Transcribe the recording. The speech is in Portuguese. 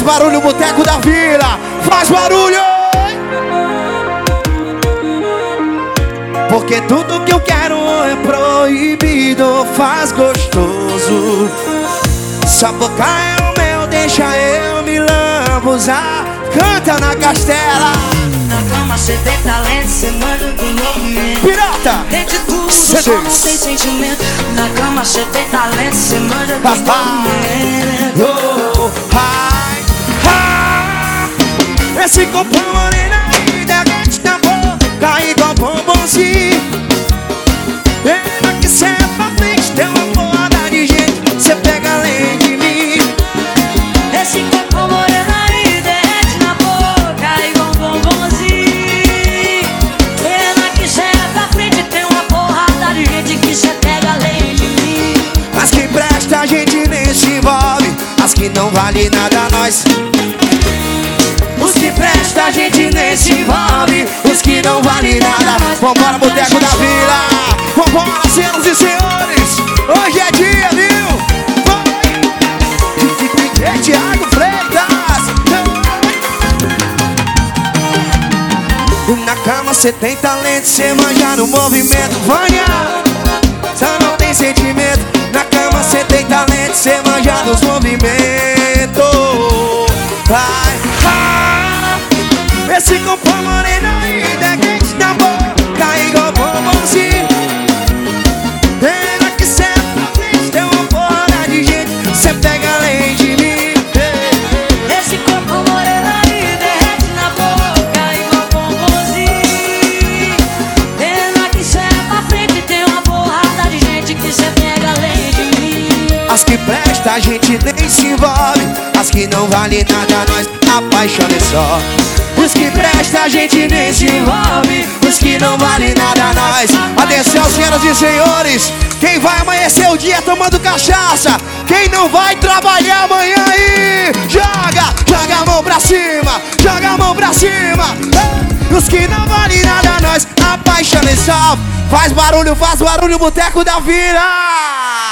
barulho, Boteco da Vila. Faz barulho. Porque tudo que eu quero é proibido, faz gostoso. Sua boca é o meu, deixa eu me lambuzar. Canta na castela. Na cama cê tem talento, cê manda do movimento. Pirata! Tem de tudo, só não tem sentimento. Na cama cê tem talento, cê manda do movimento. Esse corpo morena aí, derrete na boca igual bombonzinho. Pena que cê é pra frente, tem uma porrada de gente, cê pega além de mim. Esse corpo moreno aí, derrete na boca igual bombonzinho. Pena que cê é pra frente, tem uma porrada de gente que cê pega além de mim. As que presta a gente nem se envolve, as que não vale nada nós. Os que presta a gente nem se envolve, os que não vale nada. Vambora, Boteco da Vila. Vambora, senhoras e senhores. Hoje é dia, viu? Vai! Thiago Freitas. Na cama cê tem talento, cê manja no movimento. Vânia, só não tem sentimento. Na cama cê tem talento, cê manja nos movimentos. Vai! Esse corpo moreno aí, derrete na boca igual bombonzinho. Pena que cê é pra frente, tem uma porra de gente, cê pega além de mim. Esse corpo moreno aí, derrete na boca igual bombonzinho. Pena que cê é pra frente, tem uma porrada de gente que cê pega além de mim. As que presta a gente nem se envolve, as que não vale nada nós apaixonamos só. Os que presta a gente nem se envolve, os que não vale nada nós. Atenção, senhoras e senhores, quem vai amanhecer o dia tomando cachaça, quem não vai trabalhar amanhã aí, joga a mão pra cima, joga a mão pra cima. Os que não vale nada nós apaixonamos só. Faz barulho, Boteco da Vila.